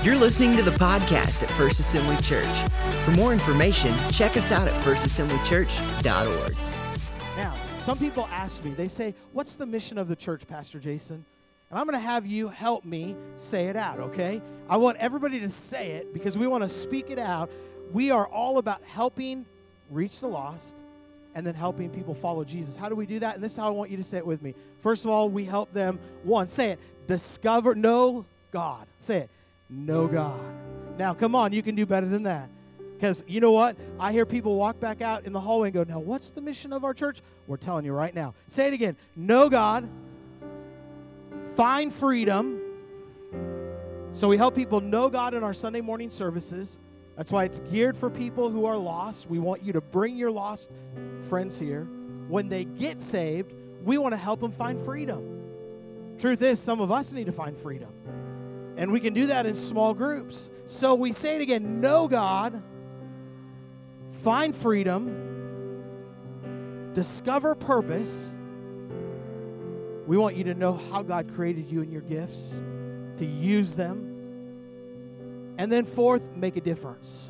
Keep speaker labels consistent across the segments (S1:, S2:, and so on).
S1: You're listening to the podcast at First Assembly Church. For more information, check us out at firstassemblychurch.org.
S2: Now, some people ask me, they say, what's the mission of the church, Pastor Jason? And I'm going to have you help me say it out, okay? I want everybody to say it because we want to speak it out. We are all about helping reach the lost and then helping people follow Jesus. How do we do that? And this is how I want you to say it with me. First of all, we help them, one, say it, know God. Say it, know God. Now, come on, you can do better than that. Because you know what? I hear people walk back out in the hallway and go, now, what's the mission of our church? We're telling you right now. Say it again. Know God. Find freedom. So we help people know God in our Sunday morning services. That's why it's geared for people who are lost. We want you to bring your lost friends here. When they get saved, we want to help them find freedom. Truth is, some of us need to find freedom. And we can do that in small groups. So we say it again, know God, find freedom, discover purpose. We want you to know how God created you and your gifts, to use them. And then fourth, make a difference.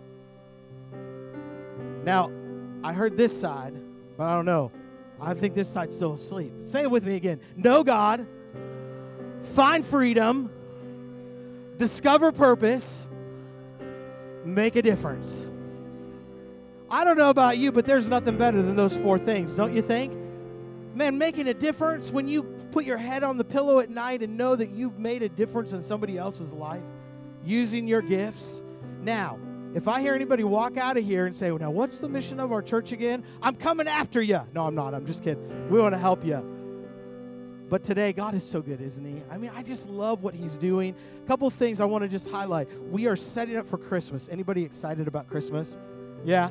S2: Now, I heard this side, but I don't know. I think this side's still asleep. Say it with me again. Know God, find freedom, discover purpose, make a difference. I don't know about you, but there's nothing better than those four things, don't you think? Man, making a difference when you put your head on the pillow at night and know that you've made a difference in somebody else's life, using your gifts. Now, if I hear anybody walk out of here and say, well, now, what's the mission of our church again? I'm coming after you. No, I'm not. I'm just kidding. We want to help you. But today, God is so good, isn't he? I mean, I just love what he's doing. A couple things I want to just highlight. We are setting up for Christmas. Anybody excited about Christmas? Yeah?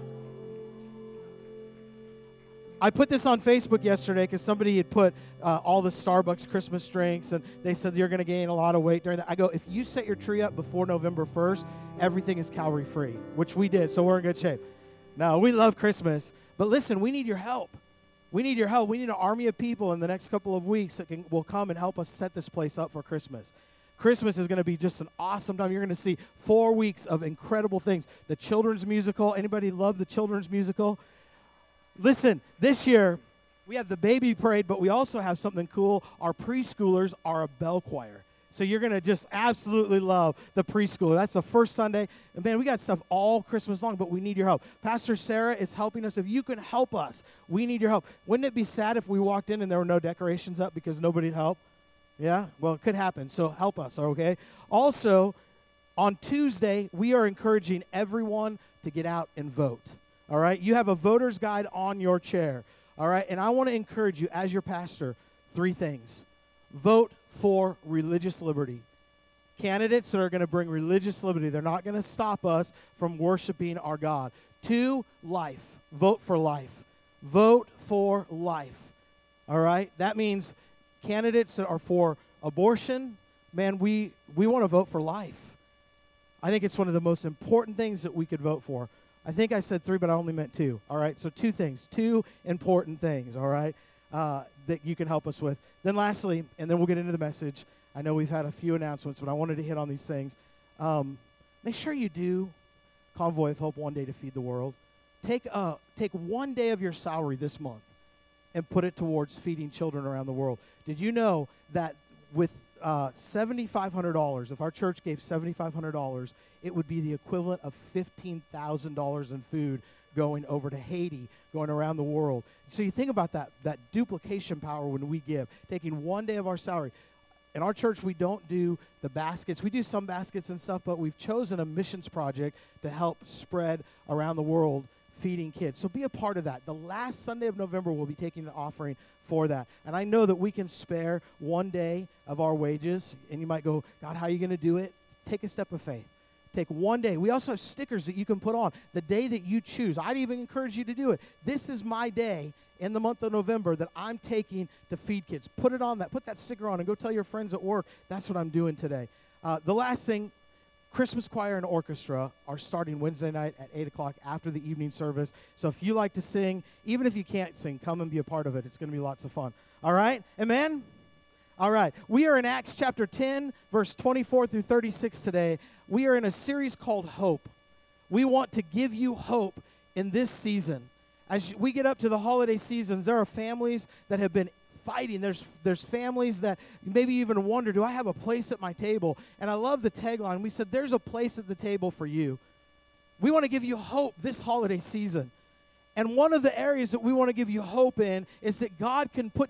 S2: I put this on Facebook yesterday because somebody had put all the Starbucks Christmas drinks, and they said you're going to gain a lot of weight during that. I go, if you set your tree up before November 1st, everything is calorie-free, which we did, so we're in good shape. No, we love Christmas. But listen, we need your help. We need your help. We need an army of people in the next couple of weeks that will come and help us set this place up for Christmas. Christmas is going to be just an awesome time. You're going to see 4 weeks of incredible things. The children's musical. Anybody love the children's musical? Listen, this year, we have the baby parade, but we also have something cool. Our preschoolers are a bell choir. So you're going to just absolutely love the preschooler. That's the first Sunday. And man, we got stuff all Christmas long, but we need your help. Pastor Sarah is helping us. If you can help us, we need your help. Wouldn't it be sad if we walked in and there were no decorations up because nobody'd help? Yeah? Well, it could happen, so help us, okay? Also, on Tuesday, we are encouraging everyone to get out and vote. All right? You have a voter's guide on your chair. All right? And I want to encourage you, as your pastor, 3 things. Vote for religious liberty. Candidates that are going to bring religious liberty. They're not going to stop us from worshiping our God. 2, life. Vote for life. Vote for life. All right? That means candidates that are for abortion, man, we want to vote for life. I think it's one of the most important things that we could vote for. I think I said 3, but I only meant 2. All right, so 2 things, 2 important things, all right, that you can help us with. Then lastly, and then we'll get into the message. I know we've had a few announcements, but I wanted to hit on these things. Make sure you do Convoy of Hope one day to feed the world. Take 1 day of your salary this month and put it towards feeding children around the world. Did you know that with $7,500, if our church gave $7,500, it would be the equivalent of $15,000 in food going over to Haiti, going around the world. So you think about that duplication power when we give, taking 1 day of our salary. In our church, we don't do the baskets. We do some baskets and stuff, but we've chosen a missions project to help spread around the world feeding kids. So be a part of that. The last Sunday of November, we'll be taking an offering for that. And I know that we can spare 1 day of our wages. And you might go, God, how are you going to do it? Take a step of faith. Take 1 day. We also have stickers that you can put on the day that you choose. I'd even encourage you to do it. This is my day in the month of November that I'm taking to feed kids. Put it on that. Put that sticker on and go tell your friends at work, that's what I'm doing today. The last thing, Christmas choir and orchestra are starting Wednesday night at 8 o'clock after the evening service. So if you like to sing, even if you can't sing, come and be a part of it. It's going to be lots of fun. All right? Amen? All right. We are in Acts chapter 10, verse 24 through 36 today. We are in a series called Hope. We want to give you hope in this season. As we get up to the holiday seasons, there are families that have been fighting. There's families that maybe even wonder, do I have a place at my table? And I love the tagline. We said, there's a place at the table for you. We want to give you hope this holiday season. And one of the areas that we want to give you hope in is that God can put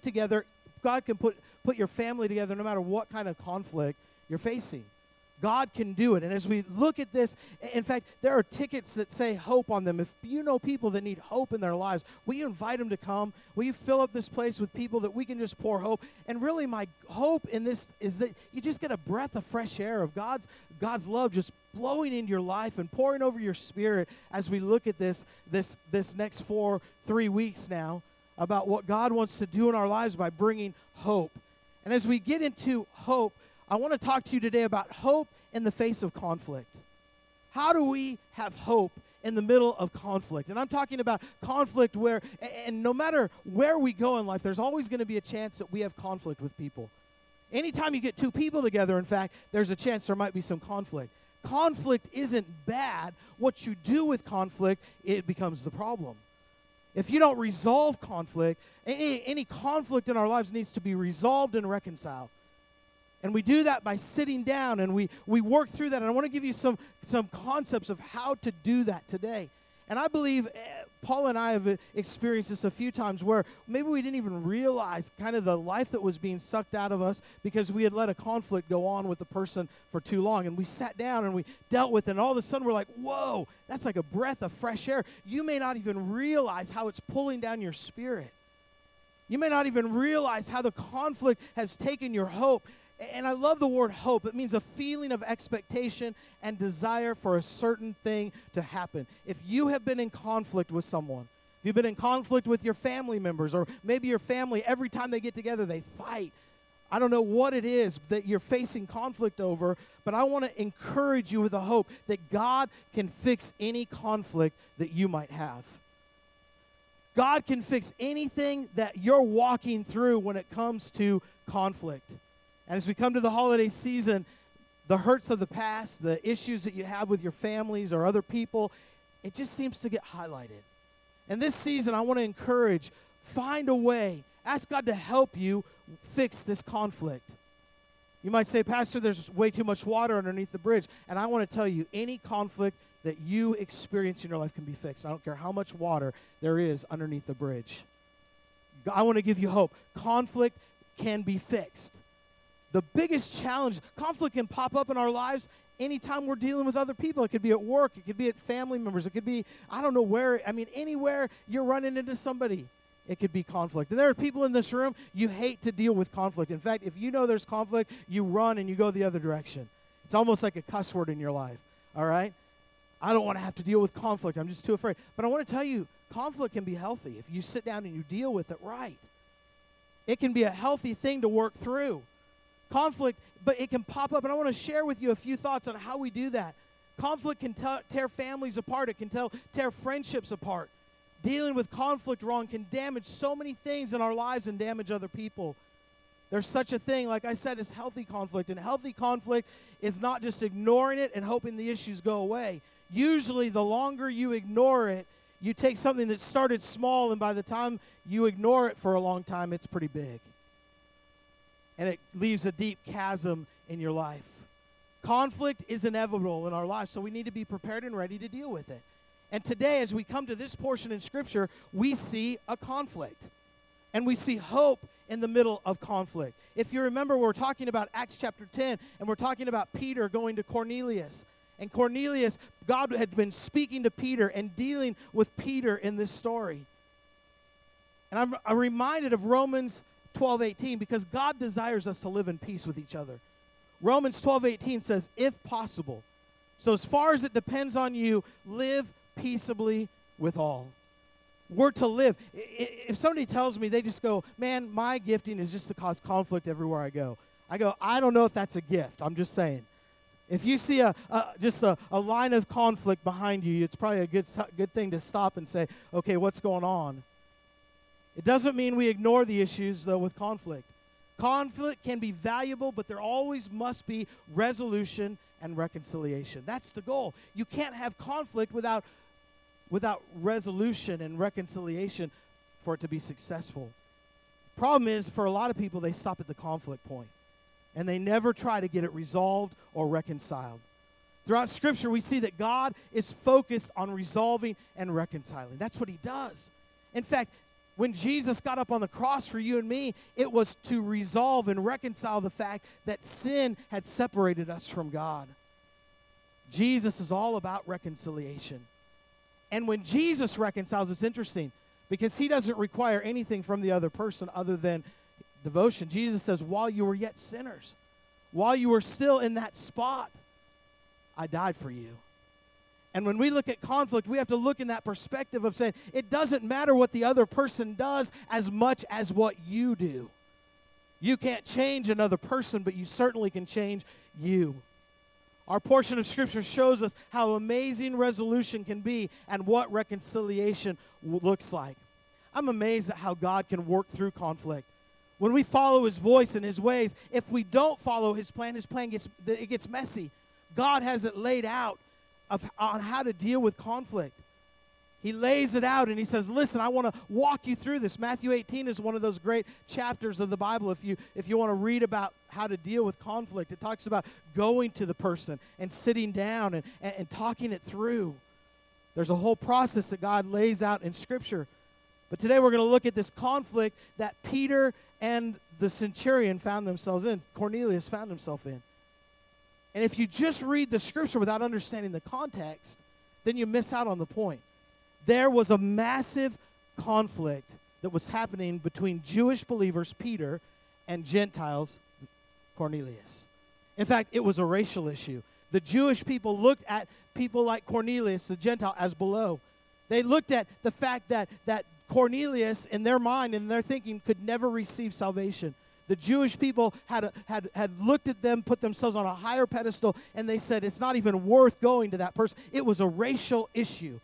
S2: your family together no matter what kind of conflict you're facing. God can do it. And as we look at this, in fact, there are tickets that say hope on them. If you know people that need hope in their lives, will you invite them to come? Will you fill up this place with people that we can just pour hope? And really my hope in this is that you just get a breath of fresh air of God's love just blowing into your life and pouring over your spirit as we look at this next 3 weeks now about what God wants to do in our lives by bringing hope. And as we get into hope, I want to talk to you today about hope in the face of conflict. How do we have hope in the middle of conflict? And I'm talking about conflict where, and no matter where we go in life, there's always going to be a chance that we have conflict with people. Anytime you get two people together, in fact, there's a chance there might be some conflict. Conflict isn't bad. What you do with conflict, it becomes the problem. If you don't resolve conflict, any conflict in our lives needs to be resolved and reconciled. And we do that by sitting down and we work through that. And I want to give you some concepts of how to do that today. And I believe Paul and I have experienced this a few times where maybe we didn't even realize kind of the life that was being sucked out of us because we had let a conflict go on with the person for too long. And we sat down and we dealt with it. And all of a sudden we're like, whoa, that's like a breath of fresh air. You may not even realize how it's pulling down your spirit. You may not even realize how the conflict has taken your hope. And I love the word hope. It means a feeling of expectation and desire for a certain thing to happen. If you have been in conflict with someone, if you've been in conflict with your family members, or maybe your family, every time they get together, they fight. I don't know what it is that you're facing conflict over, but I want to encourage you with a hope that God can fix any conflict that you might have. God can fix anything that you're walking through when it comes to conflict. And as we come to the holiday season, the hurts of the past, the issues that you have with your families or other people, it just seems to get highlighted. And this season, I want to encourage, find a way. Ask God to help you fix this conflict. You might say, Pastor, there's way too much water underneath the bridge. And I want to tell you, any conflict that you experience in your life can be fixed. I don't care how much water there is underneath the bridge. I want to give you hope. Conflict can be fixed. The biggest challenge, conflict can pop up in our lives anytime we're dealing with other people. It could be at work. It could be at family members. It could be, I don't know where. I mean, anywhere you're running into somebody, it could be conflict. And there are people in this room, you hate to deal with conflict. In fact, if you know there's conflict, you run and you go the other direction. It's almost like a cuss word in your life, all right? I don't want to have to deal with conflict. I'm just too afraid. But I want to tell you, conflict can be healthy if you sit down and you deal with it right. It can be a healthy thing to work through. Conflict, but it can pop up, and I want to share with you a few thoughts on how we do that. Conflict can tear families apart. It can tear friendships apart. Dealing with conflict wrong can damage so many things in our lives and damage other people. There's such a thing, like I said, as healthy conflict, and healthy conflict is not just ignoring it and hoping the issues go away. Usually, the longer you ignore it, you take something that started small, and by the time you ignore it for a long time, it's pretty big. And it leaves a deep chasm in your life. Conflict is inevitable in our lives, so we need to be prepared and ready to deal with it. And today, as we come to this portion in Scripture, we see a conflict. And we see hope in the middle of conflict. If you remember, we're talking about Acts chapter 10, and we're talking about Peter going to Cornelius. And Cornelius, God had been speaking to Peter and dealing with Peter in this story. And I'm reminded of Romans 12:18, because God desires us to live in peace with each other. Romans 12:18 says, if possible. So as far as it depends on you, live peaceably with all. We're to live. If somebody tells me, they just go, man, my gifting is just to cause conflict everywhere I go. I don't know if that's a gift. I'm just saying. If you see just a line of conflict behind you, it's probably a good thing to stop and say, okay, what's going on? It doesn't mean we ignore the issues, though, with conflict. Conflict can be valuable, but there always must be resolution and reconciliation. That's the goal. You can't have conflict without resolution and reconciliation for it to be successful. Problem is, for a lot of people, they stop at the conflict point, and they never try to get it resolved or reconciled. Throughout Scripture, we see that God is focused on resolving and reconciling. That's what he does. In fact, when Jesus got up on the cross for you and me, it was to resolve and reconcile the fact that sin had separated us from God. Jesus is all about reconciliation. And when Jesus reconciles, it's interesting because he doesn't require anything from the other person other than devotion. Jesus says, while you were yet sinners, while you were still in that spot, I died for you. And when we look at conflict, we have to look in that perspective of saying, it doesn't matter what the other person does as much as what you do. You can't change another person, but you certainly can change you. Our portion of Scripture shows us how amazing resolution can be and what reconciliation looks like. I'm amazed at how God can work through conflict. When we follow his voice and his ways, if we don't follow his plan gets messy. God has it laid out on how to deal with conflict. He lays it out and he says, listen, I want to walk you through this. Matthew 18 is one of those great chapters of the Bible. If you want to read about how to deal with conflict, it talks about going to the person and sitting down and talking it through. There's a whole process that God lays out in Scripture. But today we're going to look at this conflict that Peter and the centurion found themselves in, Cornelius found himself in. And if you just read the Scripture without understanding the context, then you miss out on the point. There was a massive conflict that was happening between Jewish believers, Peter, and Gentiles, Cornelius. In fact, it was a racial issue. The Jewish people looked at people like Cornelius, the Gentile, as below. They looked at the fact that Cornelius, in their mind and their thinking, could never receive salvation. The Jewish people had looked at them, put themselves on a higher pedestal, and they said it's not even worth going to that person. It was a racial issue.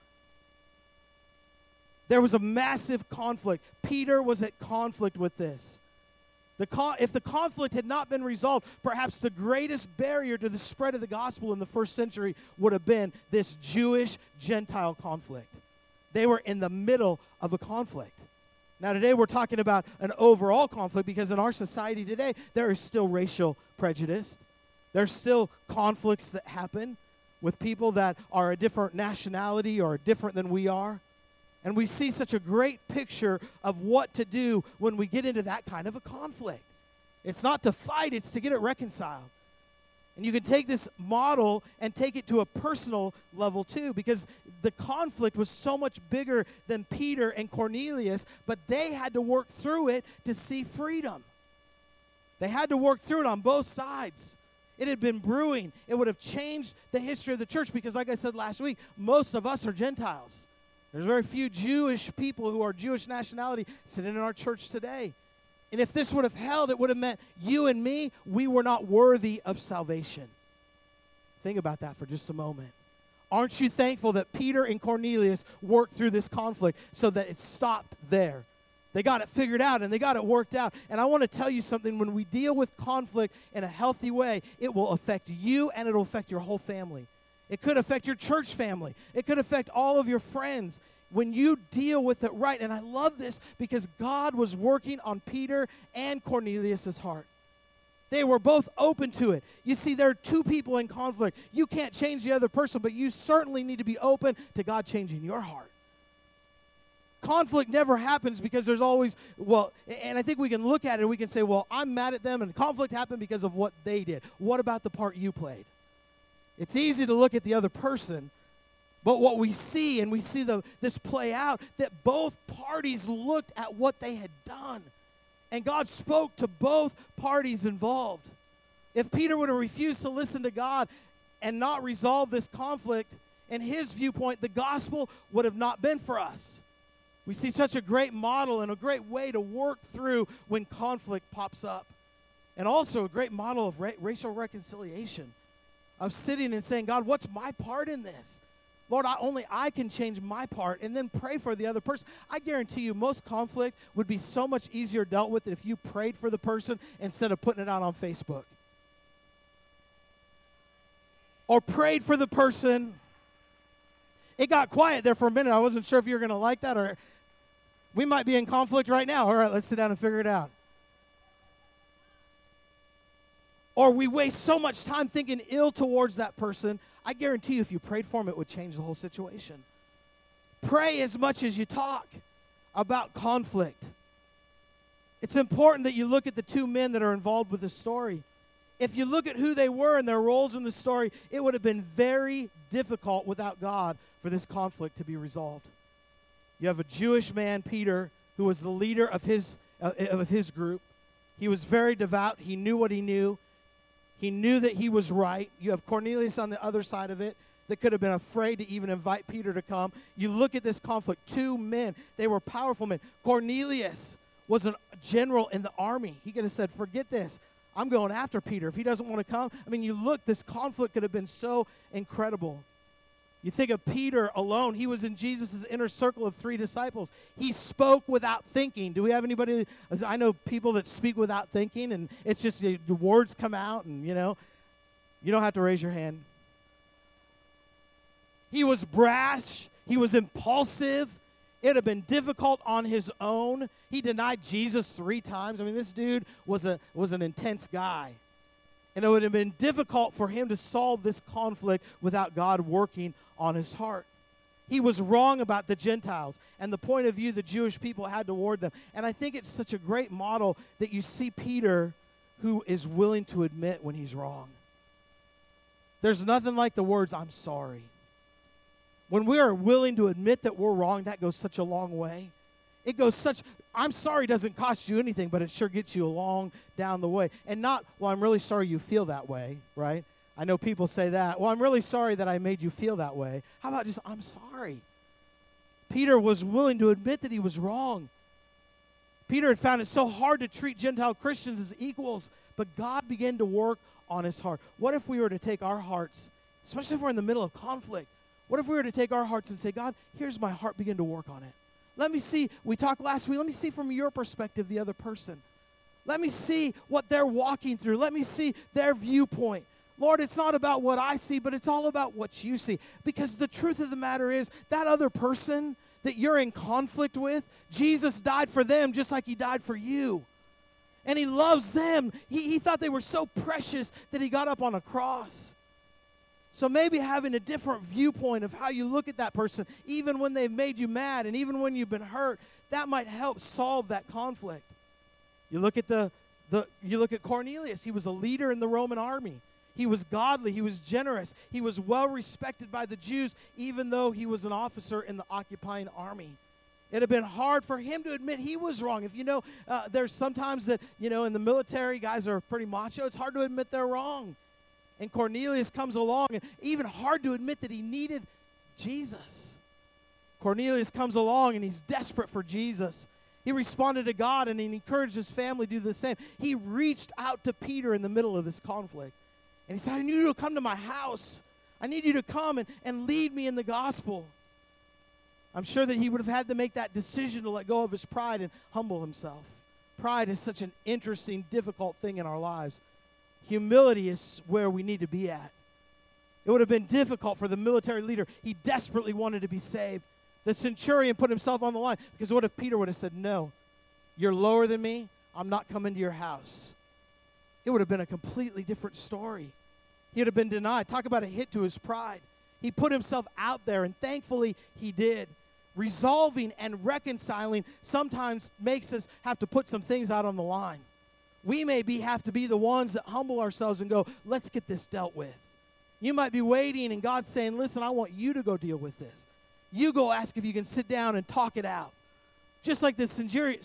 S2: There was a massive conflict. Peter was at conflict with this. If the conflict had not been resolved, perhaps the greatest barrier to the spread of the gospel in the first century would have been this Jewish-Gentile conflict. They were in the middle of a conflict. Now, today we're talking about an overall conflict because in our society today, there is still racial prejudice. There's still conflicts that happen with people that are a different nationality or different than we are. And we see such a great picture of what to do when we get into that kind of a conflict. It's not to fight, it's to get it reconciled. And you can take this model and take it to a personal level too, because the conflict was so much bigger than Peter and Cornelius, but they had to work through it to see freedom. They had to work through it on both sides. It had been brewing. It would have changed the history of the church because, like I said last week, most of us are Gentiles. There's very few Jewish people who are Jewish nationality sitting in our church today. And if this would have held, it would have meant you and me, we were not worthy of salvation. Think about that for just a moment. Aren't you thankful that Peter and Cornelius worked through this conflict so that it stopped there? They got it figured out and they got it worked out. And I want to tell you something. When we deal with conflict in a healthy way, it will affect you and it will affect your whole family. It could affect your church family. It could affect all of your friends. When you deal with it right, and I love this because God was working on Peter and Cornelius' heart. They were both open to it. You see, there are two people in conflict. You can't change the other person, but you certainly need to be open to God changing your heart. Conflict never happens because there's always, and I think we can look at it and we can say, well, I'm mad at them, and conflict happened because of what they did. What about the part you played? It's easy to look at the other person, but what we see, and we see this play out, that both parties looked at what they had done. And God spoke to both parties involved. If Peter would have refused to listen to God and not resolve this conflict, in his viewpoint, the gospel would have not been for us. We see such a great model and a great way to work through when conflict pops up. And also a great model of racial reconciliation, of sitting and saying, God, what's my part in this? Lord, only I can change my part, and then pray for the other person. I guarantee you most conflict would be so much easier dealt with if you prayed for the person instead of putting it out on Facebook. Or prayed for the person. It got quiet there for a minute. I wasn't sure if you were going to like that, or we might be in conflict right now. All right, let's sit down and figure it out. Or we waste so much time thinking ill towards that person. I guarantee you if you prayed for them, it would change the whole situation. Pray as much as you talk about conflict. It's important that you look at the two men that are involved with the story. If you look at who they were and their roles in the story, it would have been very difficult without God for this conflict to be resolved. You have a Jewish man, Peter, who was the leader of his group. He was very devout. He knew what he knew. He knew that he was right. You have Cornelius on the other side of it that could have been afraid to even invite Peter to come. You look at this conflict, two men. They were powerful men. Cornelius was a general in the army. He could have said, forget this. I'm going after Peter. If he doesn't want to come, I mean, you look, this conflict could have been so incredible. You think of Peter alone. He was in Jesus' inner circle of 3 disciples. He spoke without thinking. Do we have anybody? I know people that speak without thinking, and it's just the words come out, and, you know, you don't have to raise your hand. He was brash. He was impulsive. It would have been difficult on his own. He denied Jesus 3 times. I mean, this dude was an intense guy. And it would have been difficult for him to solve this conflict without God working on his heart. He was wrong about the Gentiles and the point of view the Jewish people had toward them. And I think it's such a great model that you see Peter, who is willing to admit when he's wrong. There's nothing like the words, I'm sorry. When we are willing to admit that we're wrong, that goes such a long way. It goes I'm sorry doesn't cost you anything, but it sure gets you along down the way. And not, well, I'm really sorry you feel that way, right? I know people say that. Well, I'm really sorry that I made you feel that way. How about just, I'm sorry? Peter was willing to admit that he was wrong. Peter had found it so hard to treat Gentile Christians as equals, but God began to work on his heart. What if we were to take our hearts, especially if we're in the middle of conflict, what if we were to take our hearts and say, God, here's my heart, begin to work on it. Let me see, we talked last week, let me see from your perspective the other person. Let me see what they're walking through. Let me see their viewpoint. Lord, it's not about what I see, but it's all about what you see. Because the truth of the matter is, that other person that you're in conflict with, Jesus died for them just like he died for you. And he loves them. He thought they were so precious that he got up on a cross. So maybe having a different viewpoint of how you look at that person, even when they've made you mad and even when you've been hurt, that might help solve that conflict. You look at you look at Cornelius. He was a leader in the Roman army. He was godly. He was generous. He was well respected by the Jews, even though he was an officer in the occupying army. It had been hard for him to admit he was wrong. If you know, there's sometimes that, you know, in the military, guys are pretty macho. It's hard to admit they're wrong. And Cornelius comes along, and even hard to admit that he needed Jesus. Cornelius comes along, and he's desperate for Jesus. He responded to God, and he encouraged his family to do the same. He reached out to Peter in the middle of this conflict. And he said, I need you to come to my house. I need you to come and lead me in the gospel. I'm sure that he would have had to make that decision to let go of his pride and humble himself. Pride is such an interesting, difficult thing in our lives. Humility is where we need to be at. It would have been difficult for the military leader. He desperately wanted to be saved. The centurion put himself on the line, because what if Peter would have said, no, you're lower than me, I'm not coming to your house. It would have been a completely different story. He would have been denied. Talk about a hit to his pride. He put himself out there, and thankfully he did. Resolving and reconciling sometimes makes us have to put some things out on the line. We have to be the ones that humble ourselves and go, let's get this dealt with. You might be waiting, and God's saying, listen, I want you to go deal with this. You go ask if you can sit down and talk it out. Just like the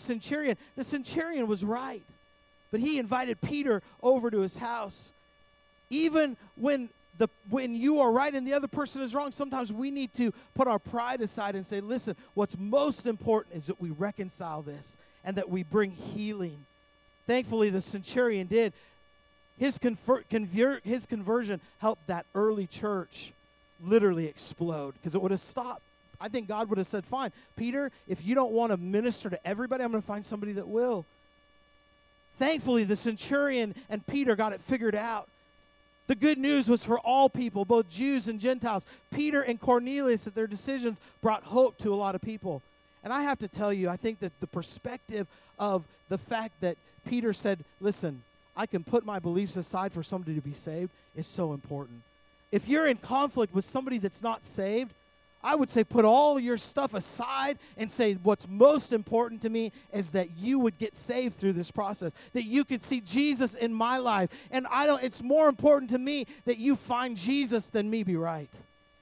S2: centurion was right. But he invited Peter over to his house. Even when you are right and the other person is wrong, sometimes we need to put our pride aside and say, listen, what's most important is that we reconcile this and that we bring healing. Thankfully, the centurion did. His conversion helped that early church literally explode because it would have stopped. I think God would have said, fine, Peter, if you don't want to minister to everybody, I'm going to find somebody that will. Thankfully, the centurion and Peter got it figured out. The good news was for all people, both Jews and Gentiles. Peter and Cornelius, that their decisions brought hope to a lot of people. And I have to tell you, I think that the perspective of the fact that Peter said, listen, I can put my beliefs aside for somebody to be saved is so important. If you're in conflict with somebody that's not saved, I would say put all your stuff aside and say what's most important to me is that you would get saved through this process, that you could see Jesus in my life. And it's more important to me that you find Jesus than me be right.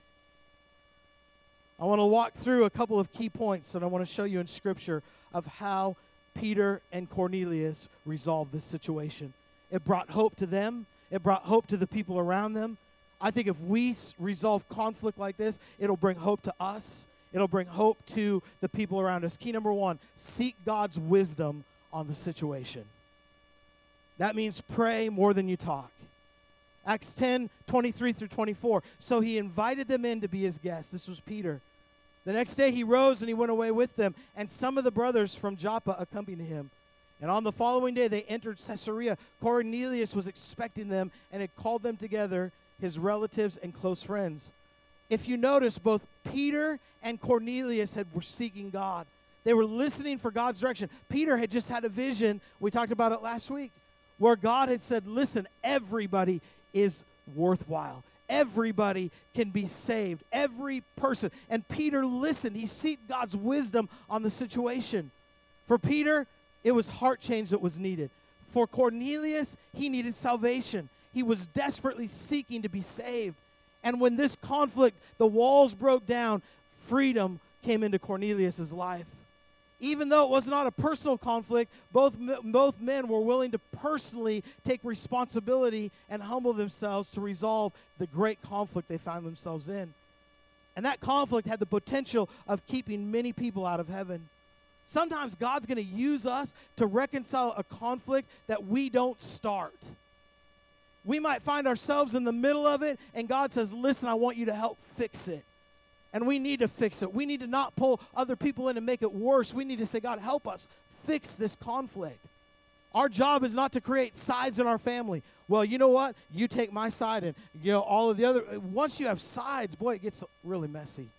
S2: I want to walk through a couple of key points that I want to show you in Scripture of how Peter and Cornelius resolved this situation. It brought hope to them. It brought hope to the people around them. I think if we resolve conflict like this, it'll bring hope to us. It'll bring hope to the people around us. Key number 1, seek God's wisdom on the situation. That means pray more than you talk. Acts 10:23-24. So he invited them in to be his guests. This was Peter. The next day he rose and he went away with them, and some of the brothers from Joppa accompanied him. And on the following day they entered Caesarea. Cornelius was expecting them and had called them together, his relatives and close friends. If you notice, both Peter and Cornelius were seeking God. They were listening for God's direction. Peter had just had a vision, we talked about it last week, where God had said, listen, everybody is worthwhile. Everybody can be saved. Every person. And Peter listened. He sought God's wisdom on the situation. For Peter, it was heart change that was needed. For Cornelius, he needed salvation. He was desperately seeking to be saved. And when this conflict, the walls broke down, freedom came into Cornelius' life. Even though it was not a personal conflict, both men were willing to personally take responsibility and humble themselves to resolve the great conflict they found themselves in. And that conflict had the potential of keeping many people out of heaven. Sometimes God's going to use us to reconcile a conflict that we don't start. We might find ourselves in the middle of it, and God says, listen, I want you to help fix it. And we need to fix it. We need to not pull other people in and make it worse. We need to say, God, help us fix this conflict. Our job is not to create sides in our family. Well, you know what? You take my side, and all of the other. Once you have sides, boy, it gets really messy.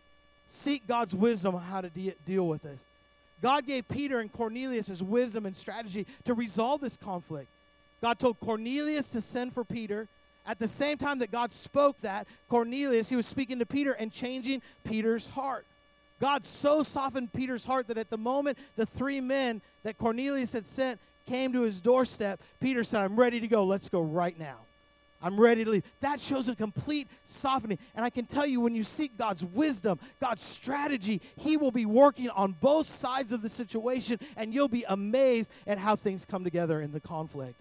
S2: Seek God's wisdom on how to deal with this. God gave Peter and Cornelius his wisdom and strategy to resolve this conflict. God told Cornelius to send for Peter. At the same time that God spoke that, Cornelius, he was speaking to Peter and changing Peter's heart. God so softened Peter's heart that at the moment the 3 men that Cornelius had sent came to his doorstep, Peter said, I'm ready to go. Let's go right now. I'm ready to leave. That shows a complete softening. And I can tell you, when you seek God's wisdom, God's strategy, he will be working on both sides of the situation, and you'll be amazed at how things come together in the conflict.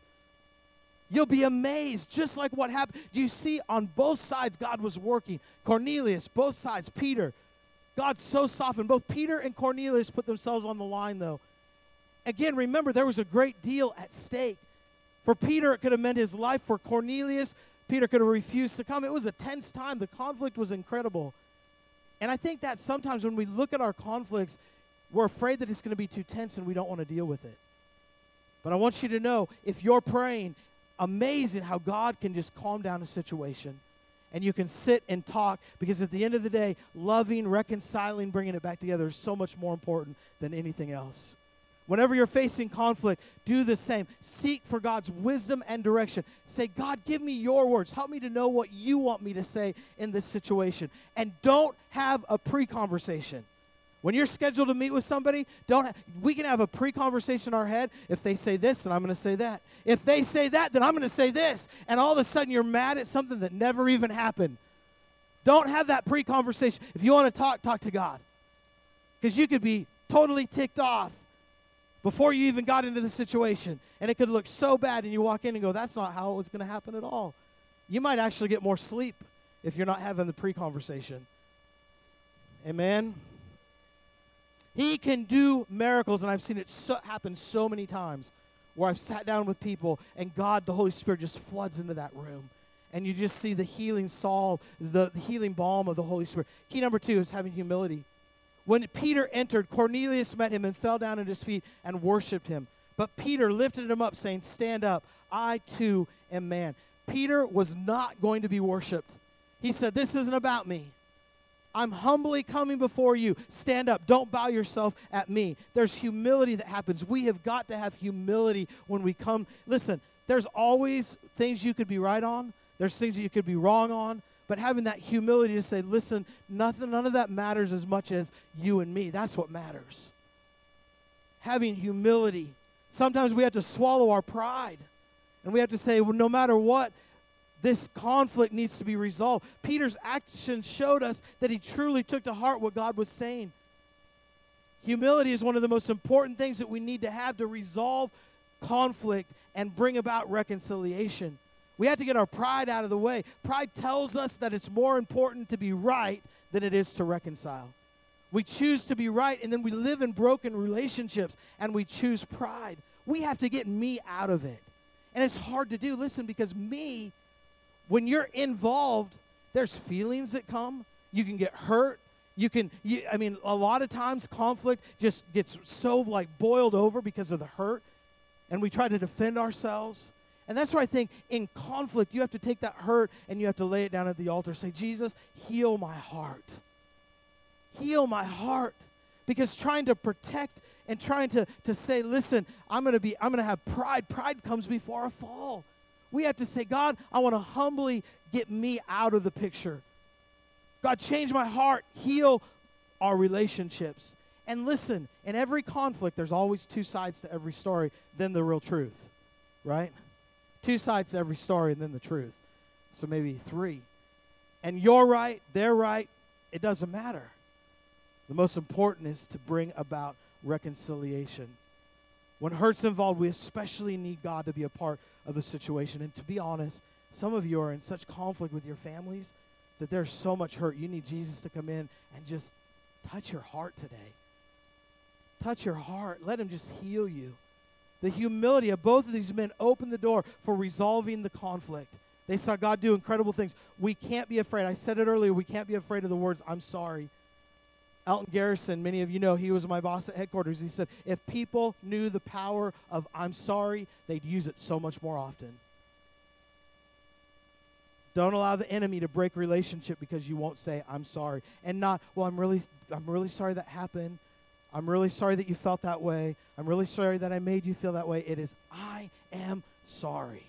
S2: You'll be amazed, just like what happened. Do you see on both sides God was working? Cornelius, both sides, Peter. God so softened. Both Peter and Cornelius put themselves on the line, though. Again, remember, there was a great deal at stake. For Peter, it could have meant his life. For Cornelius, Peter could have refused to come. It was a tense time. The conflict was incredible. And I think that sometimes when we look at our conflicts, we're afraid that it's going to be too tense and we don't want to deal with it. But I want you to know, if you're praying, amazing how God can just calm down a situation. And you can sit and talk, because at the end of the day, loving, reconciling, bringing it back together is so much more important than anything else. Whenever you're facing conflict, do the same. Seek for God's wisdom and direction. Say, God, give me your words. Help me to know what you want me to say in this situation. And don't have a pre-conversation. When you're scheduled to meet with somebody, we can have a pre-conversation in our head. If they say this, then I'm going to say that. If they say that, then I'm going to say this. And all of a sudden, you're mad at something that never even happened. Don't have that pre-conversation. If you want to talk to God. Because you could be totally ticked off before you even got into the situation. And it could look so bad, and you walk in and go, that's not how it was going to happen at all. You might actually get more sleep if you're not having the pre-conversation. Amen? He can do miracles, and I've seen it happen so many times where I've sat down with people, and God, the Holy Spirit, just floods into that room. and you just see the healing salve, the healing balm of the Holy Spirit. Key number 2 is having humility. When Peter entered, Cornelius met him and fell down at his feet and worshiped him. But Peter lifted him up, saying, "Stand up, I too am man." Peter was not going to be worshiped. He said, "This isn't about me. I'm humbly coming before you. Stand up. Don't bow yourself at me." There's humility that happens. We have got to have humility when we come. Listen, there's always things you could be right on. There's things that you could be wrong on. But having that humility to say, listen, none of that matters as much as you and me. That's what matters. Having humility. Sometimes we have to swallow our pride. And we have to say, well, no matter what, this conflict needs to be resolved. Peter's actions showed us that he truly took to heart what God was saying. Humility is one of the most important things that we need to have to resolve conflict and bring about reconciliation. We have to get our pride out of the way. Pride tells us that it's more important to be right than it is to reconcile. We choose to be right, and then we live in broken relationships, and we choose pride. We have to get me out of it. And it's hard to do, listen, because me, when you're involved, there's feelings that come. You can get hurt. A lot of times conflict just gets so boiled over because of the hurt, and we try to defend ourselves. And that's why I think in conflict, you have to take that hurt and you have to lay it down at the altar. Say, Jesus, heal my heart. Heal my heart. Because trying to protect and trying to say, listen, I'm going to have pride. Pride comes before a fall. We have to say, God, I want to humbly get me out of the picture. God, change my heart. Heal our relationships. And listen, in every conflict, there's always 2 sides to every story, then the real truth, right? 2 sides to every story and then the truth. So maybe 3. And you're right, they're right, it doesn't matter. The most important is to bring about reconciliation. When hurt's involved, we especially need God to be a part of the situation. And to be honest, some of you are in such conflict with your families that there's so much hurt. You need Jesus to come in and just touch your heart today. Touch your heart. Let him just heal you. The humility of both of these men opened the door for resolving the conflict. They saw God do incredible things. We can't be afraid. I said it earlier. We can't be afraid of the words, "I'm sorry." Elton Garrison, many of you know, he was my boss at headquarters. He said, if people knew the power of "I'm sorry," they'd use it so much more often. Don't allow the enemy to break relationship because you won't say, "I'm sorry." And not, well, I'm really sorry that happened. I'm really sorry that you felt that way. I'm really sorry that I made you feel that way. It is, I am sorry.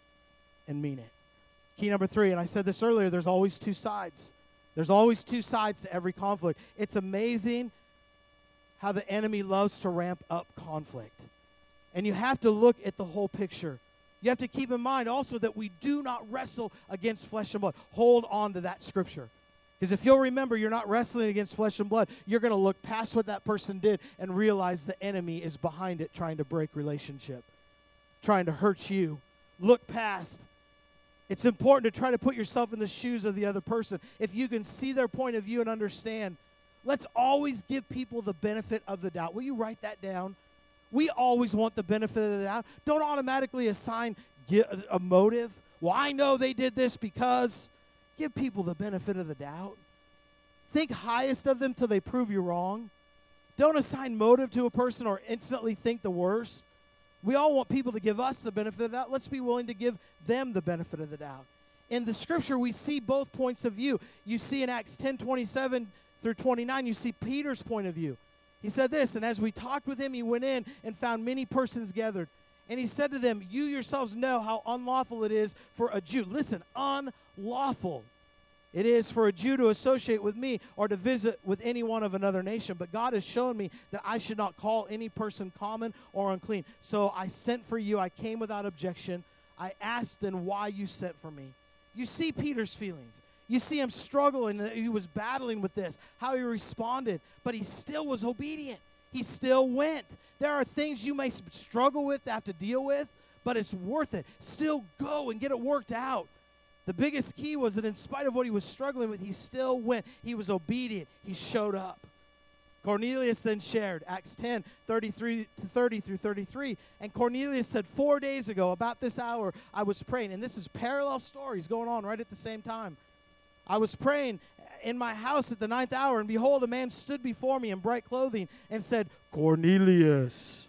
S2: And mean it. Key number 3, and I said this earlier, there's always 2 sides. There's always 2 sides to every conflict. It's amazing how the enemy loves to ramp up conflict. And you have to look at the whole picture. You have to keep in mind also that we do not wrestle against flesh and blood. Hold on to that scripture. Because if you'll remember, you're not wrestling against flesh and blood. You're going to look past what that person did and realize the enemy is behind it, trying to break relationship, trying to hurt you. Look past. It's important to try to put yourself in the shoes of the other person. If you can see their point of view and understand, let's always give people the benefit of the doubt. Will you write that down? We always want the benefit of the doubt. Don't automatically assign a motive. Well, I know they did this because. Give people the benefit of the doubt. Think highest of them till they prove you wrong. Don't assign motive to a person or instantly think the worst. We all want people to give us the benefit of the doubt. Let's be willing to give them the benefit of the doubt. In the scripture, we see both points of view. You see in Acts 10:27 through 29, you see Peter's point of view. He said this, and as we talked with him, he went in and found many persons gathered. And he said to them, "You yourselves know how unlawful it is for a Jew." Listen, unlawful it is for a Jew to associate with me or to visit with anyone of another nation. But God has shown me that I should not call any person common or unclean. So I sent for you. I came without objection. I asked then why you sent for me. You see Peter's feelings. You see him struggling. He was battling with this, how he responded. But he still was obedient. He still went. There are things you may struggle with, have to deal with, but it's worth it. Still go and get it worked out. The biggest key was that in spite of what he was struggling with, he still went. He was obedient. He showed up. Cornelius then shared, Acts 10, 30 through 33. And Cornelius said, 4 days ago, about this hour, I was praying. And this is parallel stories going on right at the same time. I was praying in my house at the 9th hour, and behold, a man stood before me in bright clothing and said, Cornelius,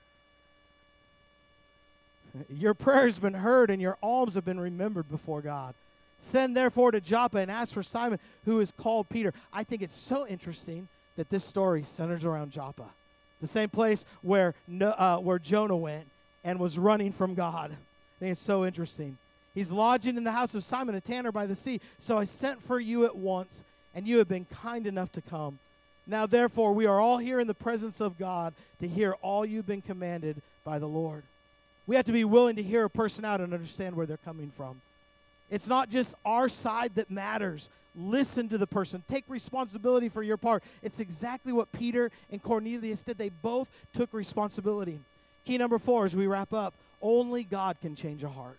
S2: your prayer has been heard, and your alms have been remembered before God. Send therefore to Joppa and ask for Simon, who is called Peter. I think it's so interesting that this story centers around Joppa, the same place where Jonah went and was running from God. I think it's so interesting. He's lodging in the house of Simon, a tanner by the sea. So I sent for you at once, and you have been kind enough to come. Now therefore we are all here in the presence of God to hear all you've been commanded by the Lord. We have to be willing to hear a person out and understand where they're coming from. It's not just our side that matters. Listen to the person. Take responsibility for your part. It's exactly what Peter and Cornelius did. They both took responsibility. Key number 4 as we wrap up, only God can change a heart.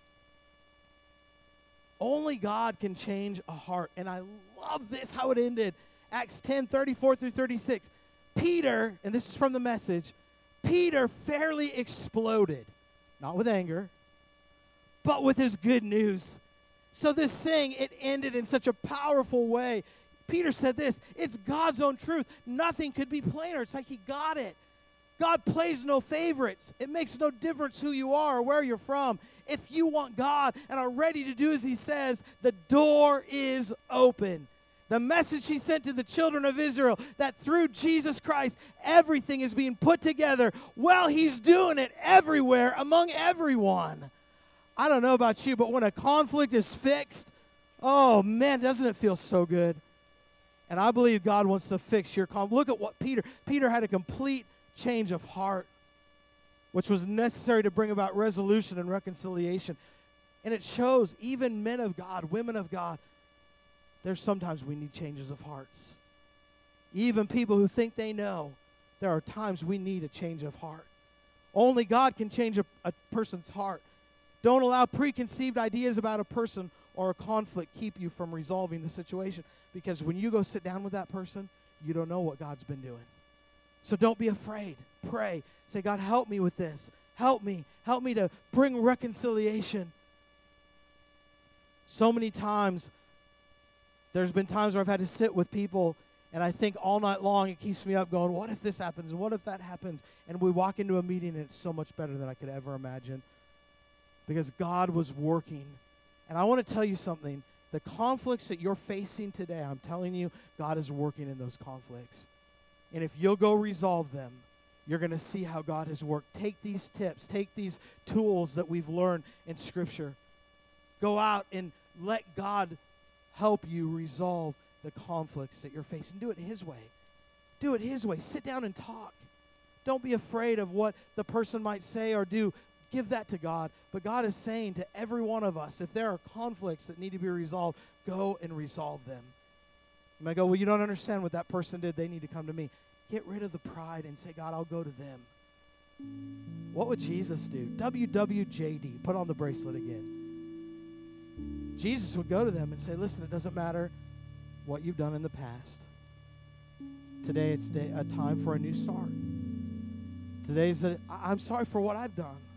S2: Only God can change a heart. And I love this, how it ended. Acts 10, 34 through 36. Peter, and this is from the Message, Peter fairly exploded. Not with anger, but with his good news. So this thing, it ended in such a powerful way. Peter said this, it's God's own truth. Nothing could be plainer. It's like he got it. God plays no favorites. It makes no difference who you are or where you're from. If you want God and are ready to do as he says, the door is open. The message he sent to the children of Israel, that through Jesus Christ, everything is being put together. Well, he's doing it everywhere among everyone. I don't know about you, but when a conflict is fixed, oh man, doesn't it feel so good? And I believe God wants to fix your conflict. Look at what Peter had a complete change of heart, which was necessary to bring about resolution and reconciliation. And it shows even men of God, women of God, there's sometimes we need changes of hearts. Even people who think they know, there are times we need a change of heart. Only God can change a person's heart. Don't allow preconceived ideas about a person or a conflict keep you from resolving the situation. Because when you go sit down with that person, you don't know what God's been doing. So don't be afraid. Pray. Say, God, help me with this. Help me. Help me to bring reconciliation. So many times, there's been times where I've had to sit with people and I think all night long it keeps me up going, what if this happens? And what if that happens? And we walk into a meeting and it's so much better than I could ever imagine. Because God was working. And I want to tell you something. The conflicts that you're facing today, I'm telling you, God is working in those conflicts. And if you'll go resolve them, you're going to see how God has worked. Take these tips. Take these tools that we've learned in Scripture. Go out and let God help you resolve the conflicts that you're facing. Do it his way. Do it his way. Sit down and talk. Don't be afraid of what the person might say or do. Give that to God. But God is saying to every one of us, if there are conflicts that need to be resolved, go and resolve them. You might go, well, you don't understand what that person did. They need to come to me. Get rid of the pride and say, God, I'll go to them. What would Jesus do? WWJD. Put on the bracelet again. Jesus would go to them and say, listen, it doesn't matter what you've done in the past. Today it's a time for a new start. I'm sorry for what I've done.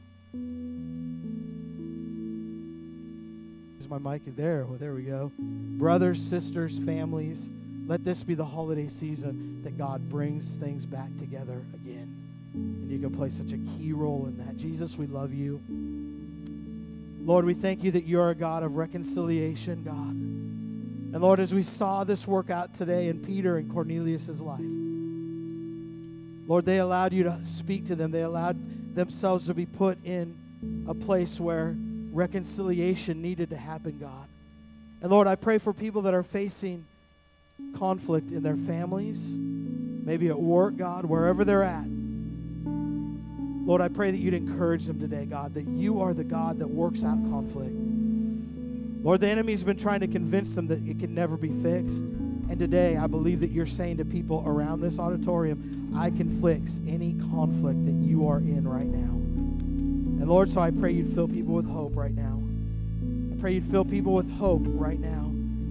S2: Is my mic there? Well, there we go. Brothers, sisters, families, let this be the holiday season that God brings things back together again. And you can play such a key role in that. Jesus, we love you. Lord, we thank you that you're a God of reconciliation, God. And Lord, as we saw this work out today in Peter and Cornelius' life, Lord, they allowed you to speak to them. They allowed themselves to be put in a place where reconciliation needed to happen, God. And Lord, I pray for people that are facing conflict in their families, maybe at work, God, wherever they're at. Lord, I pray that you'd encourage them today, God, that you are the God that works out conflict. Lord, the enemy's been trying to convince them that it can never be fixed. And today, I believe that you're saying to people around this auditorium, I can fix any conflict that you are in right now. And Lord, so I pray you'd fill people with hope right now. I pray you'd fill people with hope right now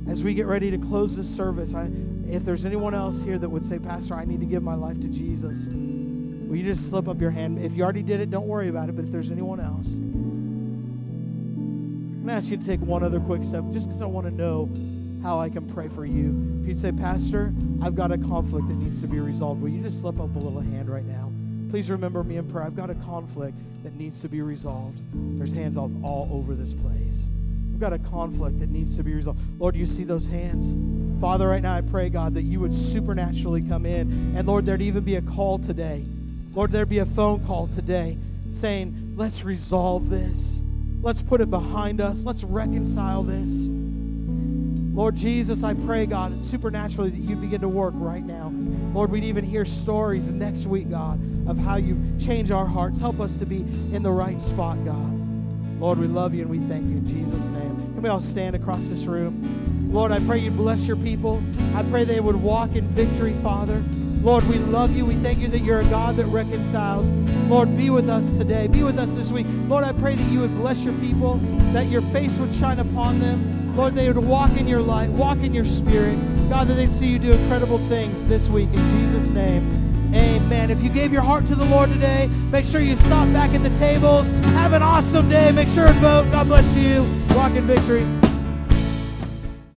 S2: as we get ready to close this service, if there's anyone else here that would say, Pastor, I need to give my life to Jesus, will you just slip up your hand? If you already did it, don't worry about it. But if there's anyone else, I'm going to ask you to take one other quick step just because I want to know how I can pray for you. If you'd say, Pastor, I've got a conflict that needs to be resolved, will you just slip up a little hand right now? Please remember me in prayer. I've got a conflict that needs to be resolved. There's hands all over this place. We've got a conflict that needs to be resolved. Lord, you see those hands? Father, right now I pray, God, that you would supernaturally come in. And Lord, there'd even be a call today. Lord, there'd be a phone call today saying, let's resolve this. Let's put it behind us. Let's reconcile this. Lord Jesus, I pray, God, that supernaturally that you'd begin to work right now. Lord, we'd even hear stories next week, God, of how you've changed our hearts. Help us to be in the right spot, God. Lord, we love you and we thank you in Jesus' name. Can we all stand across this room? Lord, I pray you'd bless your people. I pray they would walk in victory, Father. Lord, we love you. We thank you that you're a God that reconciles. Lord, be with us today. Be with us this week. Lord, I pray that you would bless your people, that your face would shine upon them. Lord, they would walk in your light, walk in your spirit. God, that they'd see you do incredible things this week. In Jesus' name, amen. If you gave your heart to the Lord today, make sure you stop back at the tables. Have an awesome day. Make sure and vote. God bless you. Walk in victory.